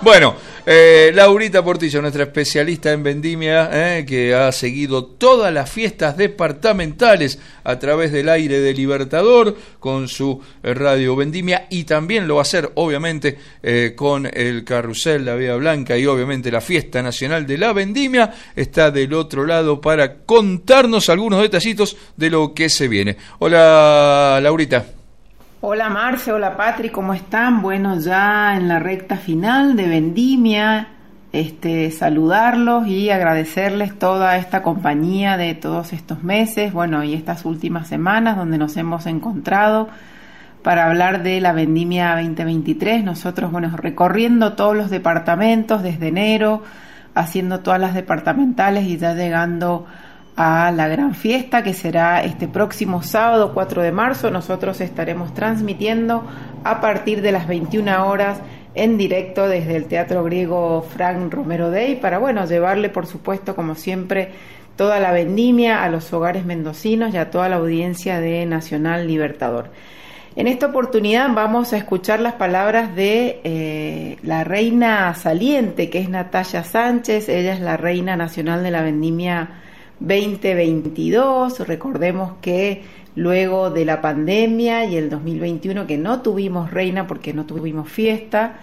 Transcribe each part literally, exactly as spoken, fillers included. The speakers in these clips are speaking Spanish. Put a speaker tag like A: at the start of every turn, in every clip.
A: Bueno, eh, Laurita Portillo, nuestra especialista en vendimia, eh, que ha seguido todas las fiestas departamentales a través del aire de Libertador con su eh, radio Vendimia, y también lo va a hacer obviamente eh, con el Carrusel, la Vía Blanca, y obviamente la Fiesta Nacional de la Vendimia. Está del otro lado para contarnos algunos detallitos de lo que se viene. Hola, Laurita.
B: Hola Marce, hola Patri, ¿cómo están? Bueno, ya en la recta final de Vendimia, este, saludarlos y agradecerles toda esta compañía de todos estos meses, bueno, y estas últimas semanas donde nos hemos encontrado para hablar de la Vendimia veinte veintitrés. Nosotros, bueno, recorriendo todos los departamentos desde enero, haciendo todas las departamentales y ya llegando a la gran fiesta que será este próximo sábado cuatro de marzo. Nosotros estaremos transmitiendo a partir de las veintiuna horas en directo desde el Teatro Griego Frank Romero Day para, bueno, llevarle, por supuesto, como siempre, toda la vendimia a los hogares mendocinos y a toda la audiencia de Nacional Libertador. En esta oportunidad vamos a escuchar las palabras de eh, la reina saliente, que es Natalia Sánchez. Ella es la reina nacional de la vendimia veinte veintidós. Recordemos que luego de la pandemia y el dos mil veintiuno, que no tuvimos reina porque no tuvimos fiesta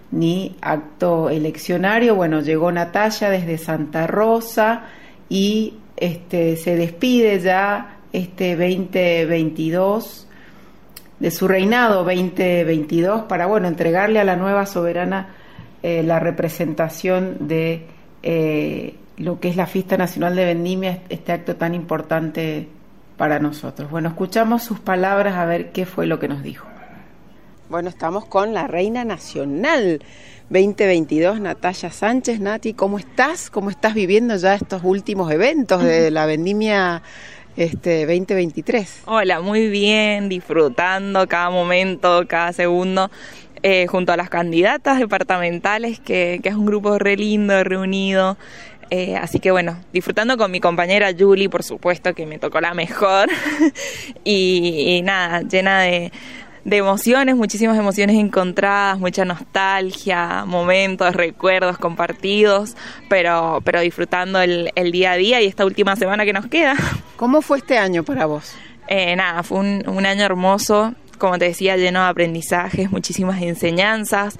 B: ni acto eleccionario, bueno, llegó Natalia desde Santa Rosa y este se despide ya este veinte veintidós de su reinado veinte veintidós para, bueno, entregarle a la nueva soberana eh, la representación de eh, lo que es la Fiesta Nacional de Vendimia, este acto tan importante para nosotros. Bueno, escuchamos sus palabras a ver qué fue lo que nos dijo.
C: Bueno, estamos con la Reina Nacional veinte veintidós, Natalia Sánchez. Nati, ¿cómo estás? ¿Cómo estás viviendo ya estos últimos eventos de la Vendimia este, veinte veintitrés?
D: Hola, muy bien, disfrutando cada momento, cada segundo. Eh, junto a las candidatas departamentales, que, que es un grupo re lindo, reunido. Eh, así que bueno, disfrutando con mi compañera Julie, por supuesto, que me tocó la mejor. y, y nada, llena de, de emociones, muchísimas emociones encontradas, mucha nostalgia, momentos, recuerdos compartidos, pero, pero disfrutando el, el día a día y esta última semana que nos queda.
C: ¿Cómo fue este año para vos?
D: Eh, nada, fue un, un año hermoso, como te decía, lleno de aprendizajes, muchísimas enseñanzas.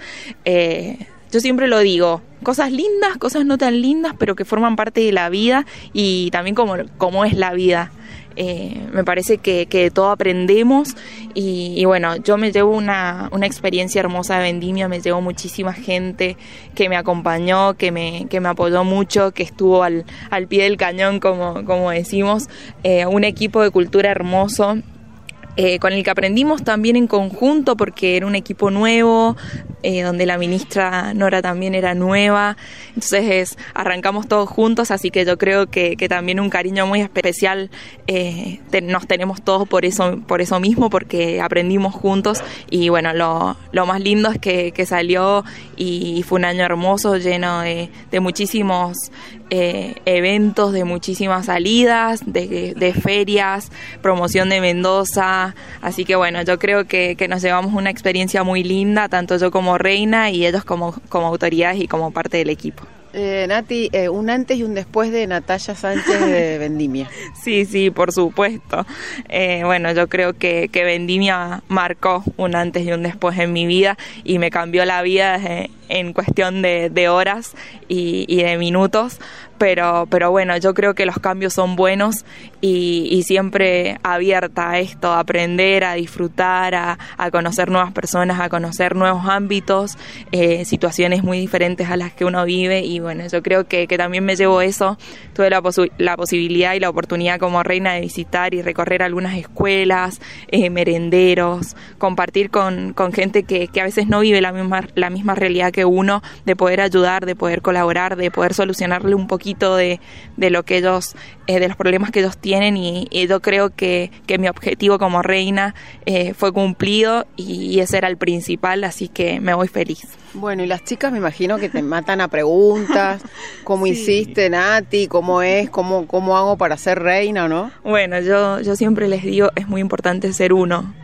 D: Eh, yo siempre lo digo, cosas lindas, cosas no tan lindas, pero que forman parte de la vida y también como, como es la vida. Eh, me parece que, que de todo aprendemos y, y bueno, yo me llevo una, una experiencia hermosa de vendimia, me llevo muchísima gente que me acompañó, que me, que me apoyó mucho, que estuvo al, al pie del cañón, como, como decimos, eh, un equipo de cultura hermoso. Eh, con el que aprendimos también en conjunto porque era un equipo nuevo, eh, donde la ministra Nora también era nueva, entonces es, arrancamos todos juntos, así que yo creo que, que también un cariño muy especial eh, te, nos tenemos todos por eso, por eso mismo, porque aprendimos juntos y bueno, lo, lo más lindo es que, que salió y, y fue un año hermoso, lleno de, de muchísimos eh, eventos, de muchísimas salidas, de, de ferias, promoción de Mendoza. Así que bueno, yo creo que, que nos llevamos una experiencia muy linda, tanto yo como reina y ellos como, como autoridades y como parte del equipo.
C: Eh, Nati, eh, un antes y un después de Natalia Sánchez de Vendimia.
D: Sí, sí, por supuesto. Eh, bueno, yo creo que, que Vendimia marcó un antes y un después en mi vida y me cambió la vida eh, en cuestión de, de horas y, y de minutos. Pero, pero bueno, yo creo que los cambios son buenos y, y siempre abierta a esto, a aprender, a disfrutar, a, a conocer nuevas personas, a conocer nuevos ámbitos, eh, situaciones muy diferentes a las que uno vive y bueno, yo creo que, que también me llevo eso. Tuve la, posu- la posibilidad y la oportunidad como reina de visitar y recorrer algunas escuelas, eh, merenderos, compartir con, con gente que, que a veces no vive la misma, la misma realidad que uno, de poder ayudar, de poder colaborar, de poder solucionarle un poquito de, de lo que ellos, eh, de los problemas que ellos tienen y, y yo creo que, que mi objetivo como reina eh, fue cumplido y, y ese era el principal, así que me voy feliz.
C: Bueno, y las chicas me imagino que te matan a preguntas, ¿cómo sí. hiciste, Nati? ¿Cómo es? ¿Cómo, cómo hago para ser reina o no?
D: Bueno, yo, yo siempre les digo, es muy importante ser uno.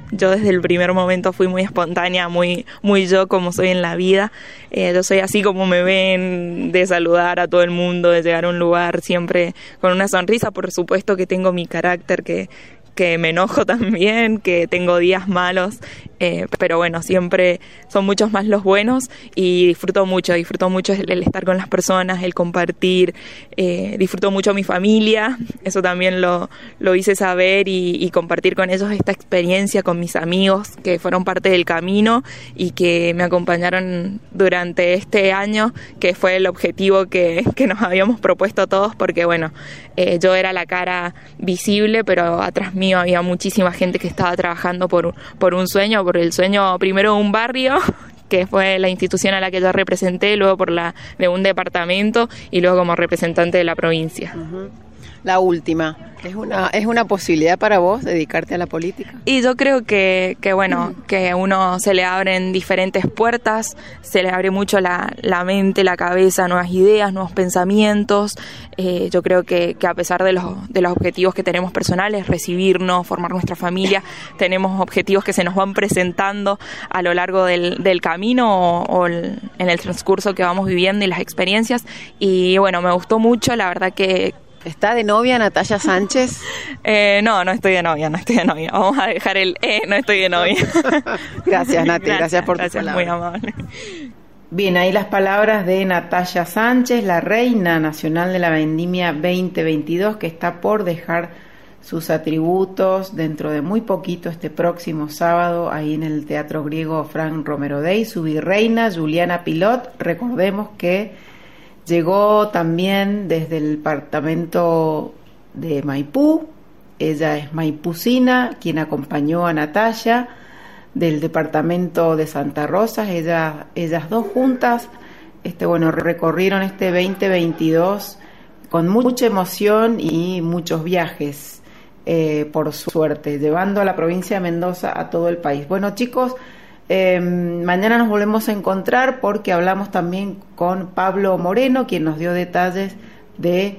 D: yo desde el primer momento fui muy espontánea, muy, muy yo como soy en la vida. Eh, yo soy así como me ven, de saludar a todo el mundo, de llegar a un lugar siempre con una sonrisa. Por supuesto que tengo mi carácter, que que me enojo también, que tengo días malos, eh, pero bueno, siempre son muchos más los buenos y disfruto mucho, disfruto mucho el, el estar con las personas, el compartir, eh, disfruto mucho mi familia, eso también lo, lo hice saber y, y compartir con ellos esta experiencia con mis amigos que fueron parte del camino y que me acompañaron durante este año, que fue el objetivo que, que nos habíamos propuesto todos, porque bueno, eh, yo era la cara visible, pero atrás mío había muchísima gente que estaba trabajando por, por un sueño, por el sueño primero de un barrio, que fue la institución a la que yo representé, luego por la de un departamento y luego como representante de la provincia.
C: Uh-huh. La última, ¿es una, ¿es una posibilidad para vos dedicarte a la política?
D: Y yo creo que, que bueno, que a uno se le abren diferentes puertas, se le abre mucho la, la mente, la cabeza, nuevas ideas, nuevos pensamientos. Eh, yo creo que, que a pesar de los, de los objetivos que tenemos personales, recibirnos, formar nuestra familia, tenemos objetivos que se nos van presentando a lo largo del, del camino o, o el, en el transcurso que vamos viviendo y las experiencias. Y bueno, me gustó mucho, la verdad que
C: ¿Está de novia Natalia Sánchez?
D: Eh, no, no estoy de novia, no estoy de novia. Vamos a dejar el eh, no estoy de novia.
C: Gracias, Nati, gracias, gracias por
D: gracias,
C: tu
D: muy amable.
B: Bien, ahí las palabras de Natalia Sánchez, la reina nacional de la vendimia veinte veintidós, que está por dejar sus atributos dentro de muy poquito, este próximo sábado, ahí en el Teatro Griego Frank Romero Dey. Su virreina, Juliana Pilot, recordemos que llegó también desde el departamento de Maipú. Ella es maipucina, quien acompañó a Natalia del departamento de Santa Rosa. Ella, ellas dos juntas, este, bueno, recorrieron este veinte veintidós con mucha emoción y muchos viajes, eh, por suerte, llevando a la provincia de Mendoza a todo el país. Bueno, chicos, Eh, mañana nos volvemos a encontrar porque hablamos también con Pablo Moreno, quien nos dio detalles de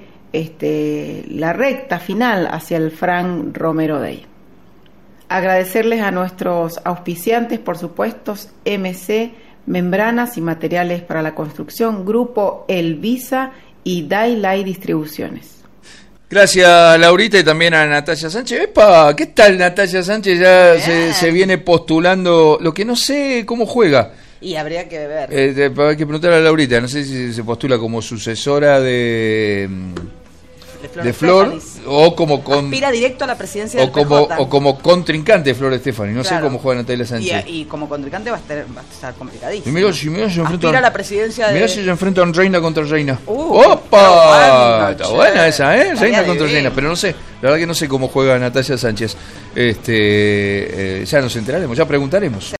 B: este, la recta final hacia el Frank Romero Dey. Agradecerles a nuestros auspiciantes, por supuesto, M C Membranas y Materiales para la Construcción, Grupo Elvisa y Dailai Distribuciones.
A: Gracias, Laurita, y también a Natalia Sánchez. ¡Epa! ¿Qué tal Natalia Sánchez? Ya se, se viene postulando. Lo que no sé cómo juega.
E: Y habría que ver.
A: Eh, hay que preguntar a Laurita. No sé si se postula como sucesora de...
E: de Flor,
A: de Flor
E: Estefanis.
A: o como con,
E: aspira directo a la presidencia
A: o
E: del
A: como
E: P J.
A: o como contrincante de Flor Estefanis. No
E: Claro.
A: sé cómo juega Natalia Sánchez.
E: Y, y como contrincante va a estar, va a estar complicadísimo.
A: Y mira, si mira, se enfrenta
E: aspira a la presidencia de...
A: Mirá si se enfrentan reina contra reina.
E: Uh,
A: ¡Opa!
E: está
A: Está
E: bueno,
A: buena esa, ¿eh?
E: estaría
A: Reina contra
E: divino.
A: reina. Pero no sé, la verdad que no sé cómo juega Natalia Sánchez. Este, eh, ya nos enteraremos, ya preguntaremos.